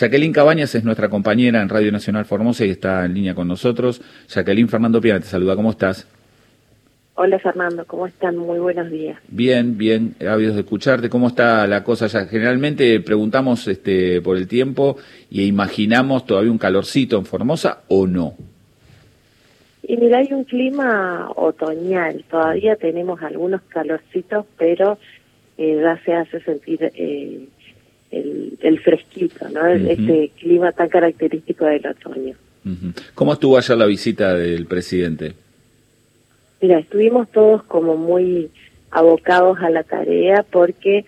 Jacqueline Cabañas es nuestra compañera en Radio Nacional Formosa y está en línea con nosotros. Jacqueline, Fernando Piana te saluda, ¿cómo estás? Hola Fernando, ¿cómo están? Muy buenos días. Bien, bien, ávidos de escucharte. ¿Cómo está la cosa ya? Generalmente preguntamos por el tiempo y imaginamos todavía un calorcito en Formosa o no. Y mira, hay un clima otoñal, todavía tenemos algunos calorcitos, pero ya se hace sentir el fresquito, ¿no? Este clima tan característico del otoño. ¿Cómo estuvo ayer la visita del presidente? Mira, estuvimos todos como muy abocados a la tarea porque,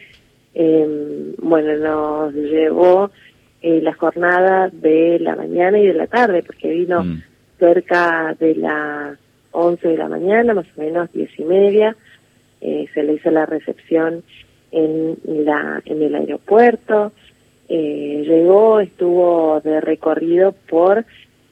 nos llevó la jornada de la mañana y de la tarde, porque vino cerca de las 11 de la mañana, más o menos 10:30, se le hizo la recepción en el aeropuerto, llegó, estuvo de recorrido por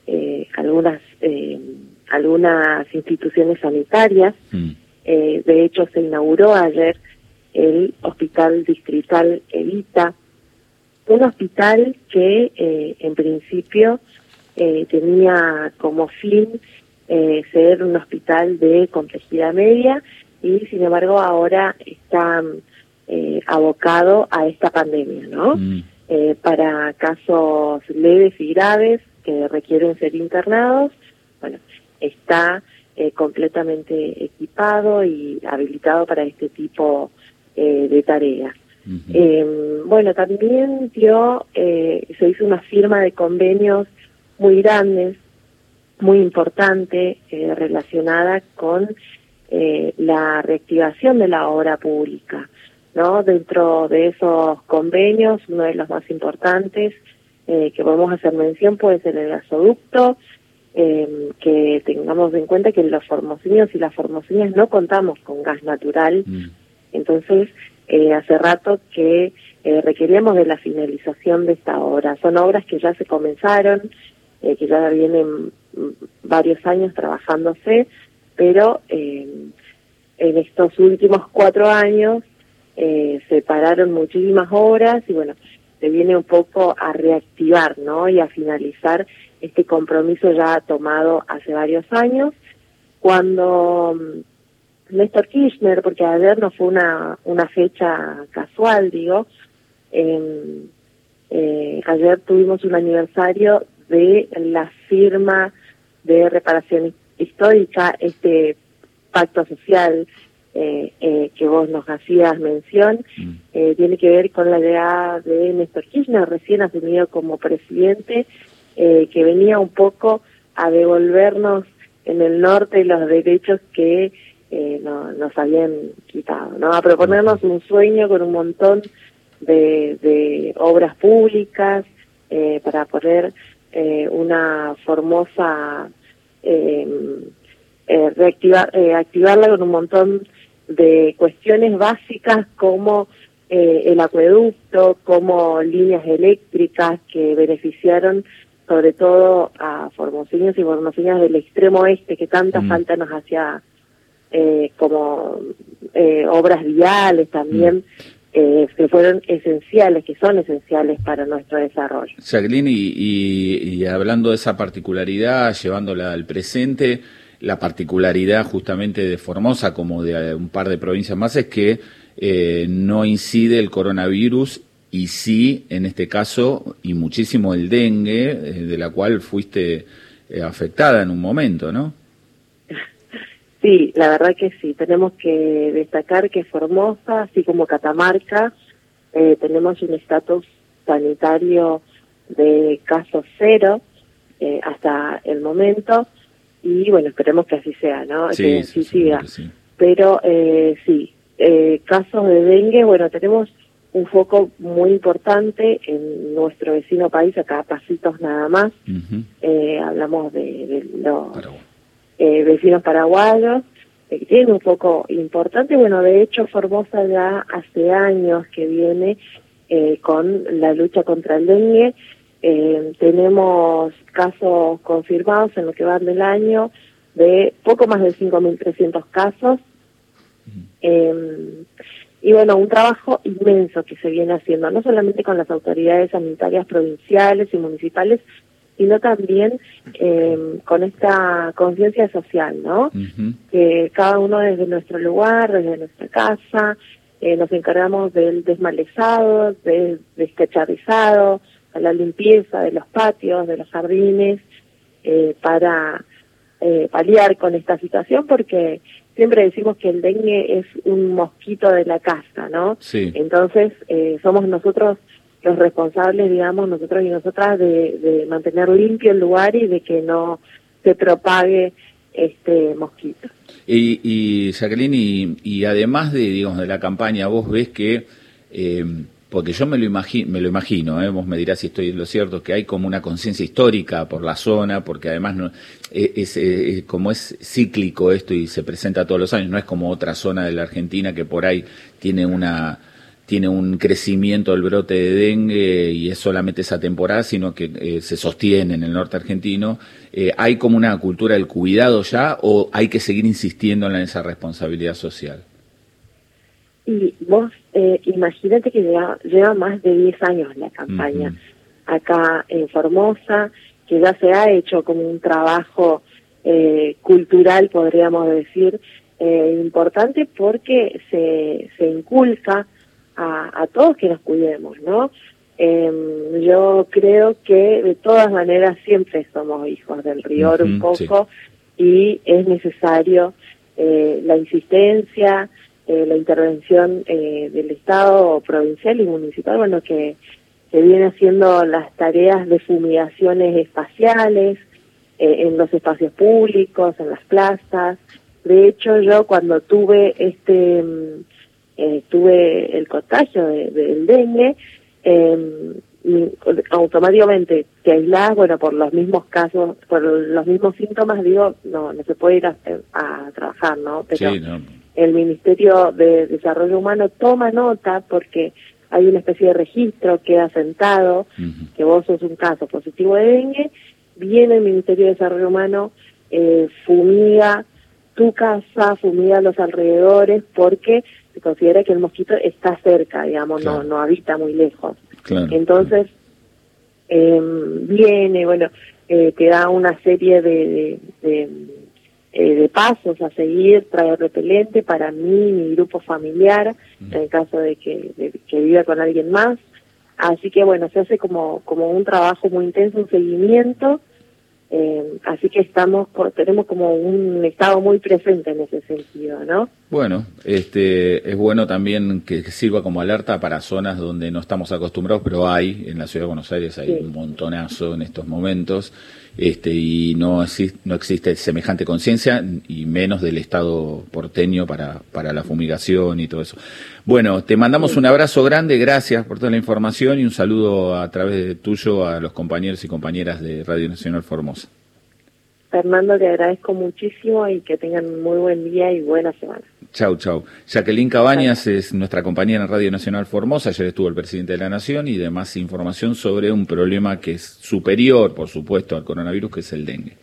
algunas instituciones sanitarias. De hecho, se inauguró ayer el Hospital Distrital Evita, un hospital que en principio tenía como fin ser un hospital de complejidad media y, sin embargo, ahora está abocado a esta pandemia, ¿no? Para casos leves y graves que requieren ser internados, bueno, está completamente equipado y habilitado para este tipo de tareas. También se hizo una firma de convenios muy grandes, muy importante, relacionada con la reactivación de la obra pública, ¿no? Dentro de esos convenios, uno de los más importantes que podemos hacer mención puede ser el gasoducto, que tengamos en cuenta que los formoseños y las formoseñas no contamos con gas natural, entonces hace rato que requeríamos de la finalización de esta obra. Son obras que ya se comenzaron, que ya vienen varios años trabajándose, pero en estos últimos 4 años se pararon muchísimas obras y bueno, se viene un poco a reactivar, ¿no? Y a finalizar este compromiso ya tomado hace varios años, cuando Néstor Kirchner, porque ayer no fue una fecha casual, digo, ayer tuvimos un aniversario de la firma de reparación histórica, este pacto social que vos nos hacías mención, tiene que ver con la llegada de Néstor Kirchner, recién asumido como presidente, que venía un poco a devolvernos en el norte los derechos que nos habían quitado, ¿no? A proponernos un sueño con un montón de obras públicas para poner una Formosa, activarla con un montón de cuestiones básicas como el acueducto, como líneas eléctricas que beneficiaron sobre todo a formoseños y formoseñas del extremo oeste, que tanta falta nos hacía, como obras viales también, que fueron esenciales, que son esenciales para nuestro desarrollo. Jacqueline, y hablando de esa particularidad, llevándola al presente, la particularidad justamente de Formosa, como de un par de provincias más, es que no incide el coronavirus y sí, en este caso, y muchísimo el dengue, de la cual fuiste afectada en un momento, ¿no? Sí, la verdad que sí. Tenemos que destacar que Formosa, así como Catamarca, tenemos un estatus sanitario de caso cero hasta el momento, y bueno, esperemos que así sea, ¿no? Sí, que así siga. Sí. Pero sí, casos de dengue, bueno, tenemos un foco muy importante en nuestro vecino país, acá a pasitos nada más. Hablamos de los vecinos paraguayos, que tienen un foco importante. Bueno, de hecho, Formosa ya hace años que viene con la lucha contra el dengue. Tenemos casos confirmados en lo que van del año de poco más de 5.300 casos. Y bueno, un trabajo inmenso que se viene haciendo, no solamente con las autoridades sanitarias provinciales y municipales, sino también con esta conciencia social, ¿no? Que cada uno desde nuestro lugar, desde nuestra casa, nos encargamos del desmalezado, del descacharrizado, de la limpieza de los patios, de los jardines, para paliar con esta situación, porque siempre decimos que el dengue es un mosquito de la casa, ¿no? Sí. Entonces, somos nosotros los responsables, digamos, nosotros y nosotras, de mantener limpio el lugar y de que no se propague este mosquito. Y Jacqueline, y además de, digamos, de la campaña, vos ves que, porque yo me lo imagino, vos me dirás si estoy en lo cierto, que hay como una conciencia histórica por la zona, porque además no, como es cíclico esto y se presenta todos los años, no es como otra zona de la Argentina que por ahí tiene un crecimiento del brote de dengue y es solamente esa temporada, sino que se sostiene en el norte argentino. ¿Hay como una cultura del cuidado ya o hay que seguir insistiendo en esa responsabilidad social? Y vos imagínate que lleva más de 10 años la campaña acá en Formosa, que ya se ha hecho como un trabajo cultural, podríamos decir, importante, porque se inculca a todos que nos cuidemos, ¿no? Yo creo que de todas maneras siempre somos hijos del rigor un poco, sí. Y es necesario la insistencia, la intervención del Estado provincial y municipal, bueno, que viene haciendo las tareas de fumigaciones espaciales en los espacios públicos, en las plazas. De hecho, yo cuando tuve tuve el contagio del dengue, automáticamente te aislás, bueno, por los mismos casos, por los mismos síntomas, digo, no se puede ir a trabajar, ¿no? Pero sí, no. El Ministerio de Desarrollo Humano toma nota porque hay una especie de registro, queda sentado, que vos sos un caso positivo de dengue, viene el Ministerio de Desarrollo Humano, fumiga tu casa, fumiga los alrededores, porque se considera que el mosquito está cerca, digamos, claro. no habita muy lejos. Claro. Entonces, viene, bueno, te da una serie de pasos a seguir, trae repelente para mí, mi grupo familiar, en el caso de que viva con alguien más. Así que, bueno, se hace como un trabajo muy intenso, un seguimiento. Así que tenemos como un estado muy presente en ese sentido, ¿no? Bueno, es bueno también que sirva como alerta para zonas donde no estamos acostumbrados, pero en la Ciudad de Buenos Aires hay un montonazo en estos momentos, y no existe semejante conciencia y menos del Estado porteño para la fumigación y todo eso. Bueno, te mandamos un abrazo grande, gracias por toda la información y un saludo a través de tuyo a los compañeros y compañeras de Radio Nacional Formosa. Fernando, te agradezco muchísimo y que tengan muy buen día y buena semana. Chau. Jacqueline Cabañas es nuestra compañera en Radio Nacional Formosa. Ayer estuvo el presidente de la Nación y demás información sobre un problema que es superior, por supuesto, al coronavirus, que es el dengue.